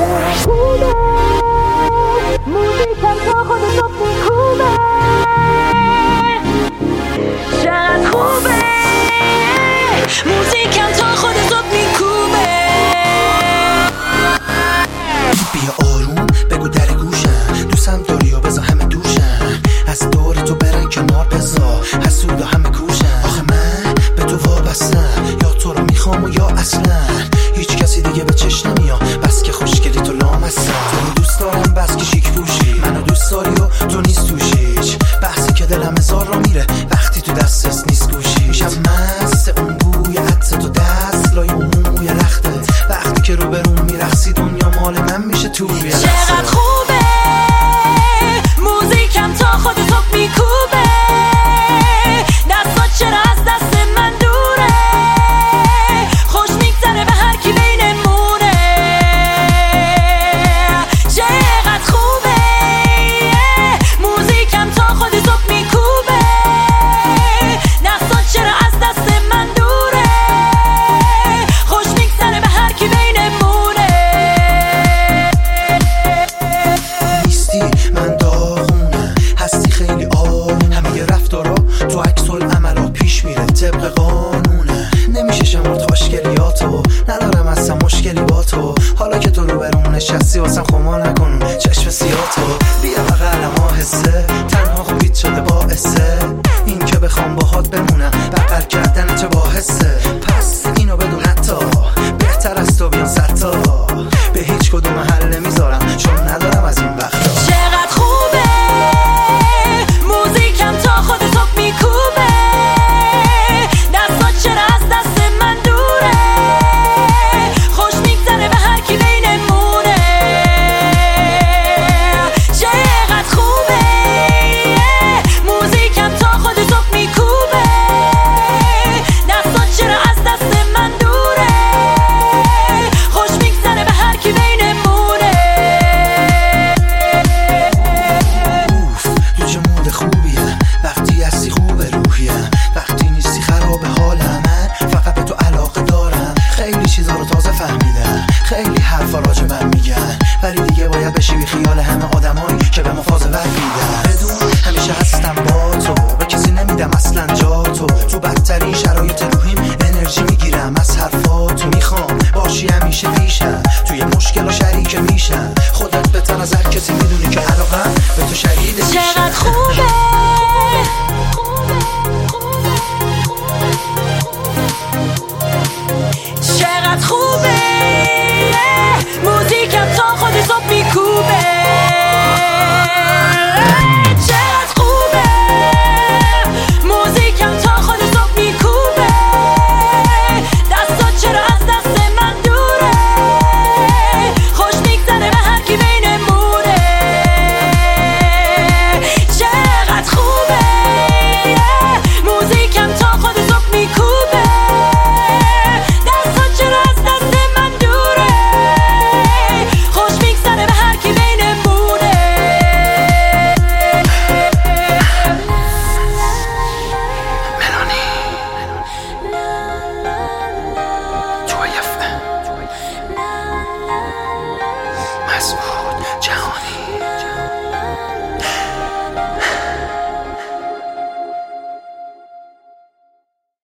خوبه موزیکم تا خود صبح میکوبه چقدر خوبه موزیکم تا خود صبح میکوبه بیا آروم بگو در گوشم دوستم داری و بذار همه دوشم از دور تو برن کنار بذار حسود و همه کوشم آخه من به تو وابستم یا تو رو میخوام و یا اصلا هیچ کسی دیگه به چشم نمیاد بس که خوشگلی تو لامستم تو رو دوست دارم بس که شیک پوشی منو دوست داری و تو نیست توش هیچ بحثی که دلم هزار را میره وقتی تو دستت نیست گوشی میشم مست اون بوی عطر تو دست لای اون موی لختت وقتی که رو برون میرقصی دنیا مال من میشه تو یه لحظه چقدر خوبه موزیکم تا خود صبح میکوبه دستات چرا از دست من دوره خوش میگذره به هر کی بینمونه چقدر خوبه موزیکم تا خود صبح میکوبه دستات چرا از دست من دوره خوش میگذره به هر کی بینمونه نیستی من داغونم هستی خیلی آروم همه رفتارا تو عکس العملا پیش میره طبق قانونه نمیشه شمرد خوشگلیاتو ندارم اصلا مشکلی با تو حالا که تو رو برون نشستی واسم خما نکن چشم سیاتو بیا بغلم آهسته تنها خوبیت شده باعثه این که بخوام باهات بمونم بغل کردن چه باحثه پس اینو بدون حتی بهتر از تو بیان ستا به هیچ کدوم حل نمیذارم چون ندارم از این وقتا چقدر خوبه موزیکم تا خود صبح میکوبه دستات چرا از دست من دوره خوش میگذره به هر کی بینمونه چقدر خوبه موزیکم تا خود صبح میکوبه دستات چرا از دست من دوره خوش میگذره به هر کی بینمونه تو چه مود خوبیه وقتی هستی خوبه روحیم وقتی نیستی خراب حالم من فقط به تو علاقه دارم خیلی چیزا رو تازه فهمیدم خیلی حرفا راجع من میگن ولی دیگه باید بشی بی خیال همه آدمایی که به مفاز ورمیدن بدون همیشه هستم با تو به کسی نمیدم اصلا جا تو بدترین شرایط روحیم انرژی میگیرم از حرفاتو میخوام باشی همیشه پیشم توی مشکل و شریک میشم خودت بهتر از هر کسی میدونی که علاقم به تو شهید میشم چقدر خوبه